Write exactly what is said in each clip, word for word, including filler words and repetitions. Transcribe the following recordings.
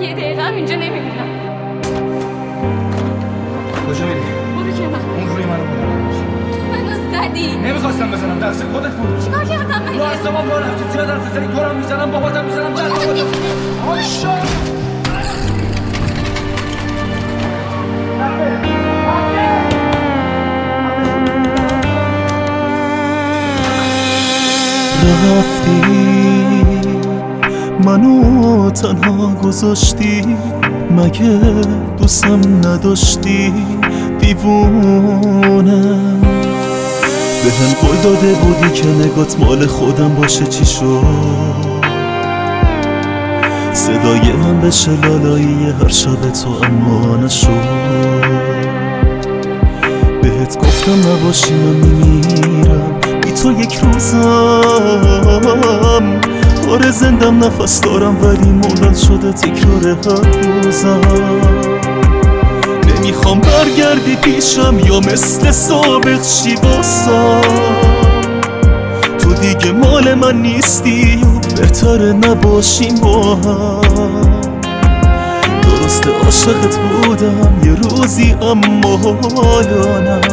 یه دقیقه هم اینجا نمیمونم. کجا میری؟ برو که من اون روی منو منو زدی. نمیخواستم بزنم، دست خودت بود. چیکار کردم من؟ رو اصابم رو رفتی، زیاد حرف بزنی تو رو میزنم، باباتم میزنم، جلد خودم. آشا رفتی منو تنها گذاشتی، مگه دوستم نداشتی دیوونه؟ به هم قول داده بودی که نگات مال خودم باشه، چی شد؟ صدای من بشه لالایی هر شب تو اما نشد. بهت گفتم نباشی من میمیرم بی تو یک روزم، آره زندم نفس دارم ولی مولد شده تکرار هر روزم. نمیخوام برگردی پیشم یا مثل سابق چی باسم، تو دیگه مال من نیستی و بهتره نباشیم با هم. درسته عاشقت بودم یه روزی اما حالا نه.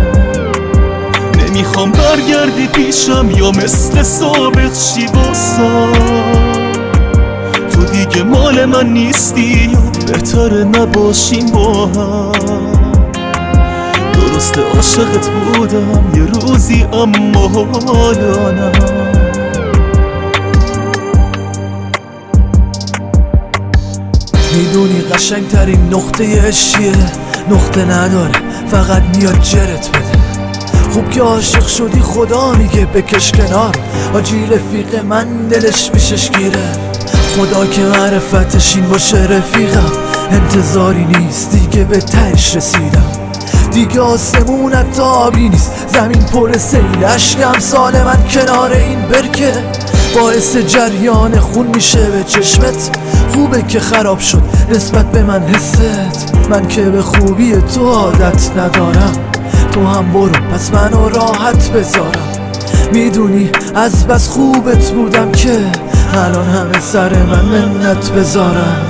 نمیخوام برگردی پیشم یا مثل سابق چی باسم، تو دیگه مال من نیستی و بهتره نباشیم با هم. درسته عاشقت بودم یه روزی اما حالا نه. میدونی قشنگترین نقطه عشقیه، نقطه نداره فقط میاد جرت بده. خوب که عاشق شدی خدا میگه بکش کنار، آجی رفیق من دلش پیشش گیره. خدا که معرفتش این باشه رفیقم، انتظاری نیست دیگه به تهش رسیدم. دیگه آسمونت آبی نیست، زمین پر سیل اشکم سال من کنار این برکه. باعث جریان خون میشه به چشمت، خوبه که خراب شد نسبت به من حست. من که به خوبی تو عادت ندارم، تو هم برو پس منو راحت بذارم. میدونی از بس خوبت بودم که الان همه سر من منت بذارم.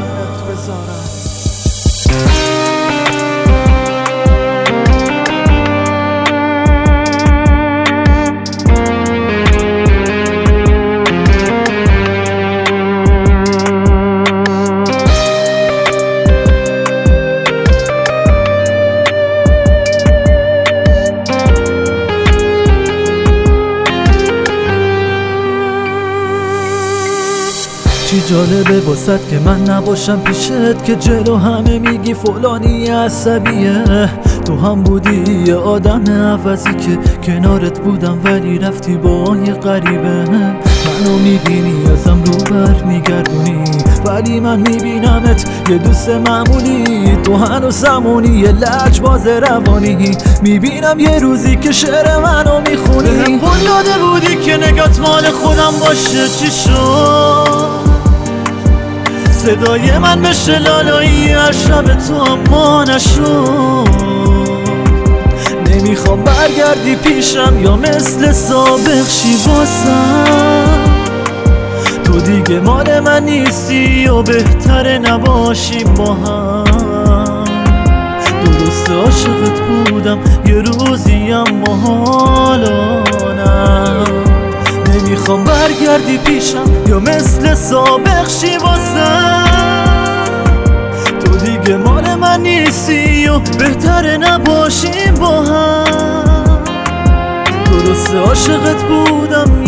چی جالبه واسد که من نباشم پیشت، که جلو همه میگی فلانی عصبیه. تو هم بودی یه آدم عوضی که کنارت بودم ولی رفتی با یه غریبه. منو میبینی ازم رو بر میگردونی ولی من میبینمت یه دوست معمولی. تو هنوز زمونی یه لجباز روانی، میبینم یه روزی که شعر منو میخونی. بهم قول داده بودی که نگات مال خودم باشه، چی شد؟ صدای من بشه لالایی هر شب تو اما نشد. نمیخوام برگردی پیشم یا مثل سابق شی واسم، تو دیگه مال من نیستی و بهتره نباشیم با هم. درست عاشقت بودم یه روزی اما حالا نه. نمیخوام برگردی پیشم یا مثل سابق شی واسم، تو دیگه مال من نیستی و بهتره نباشیم با هم. درست عاشقت بودم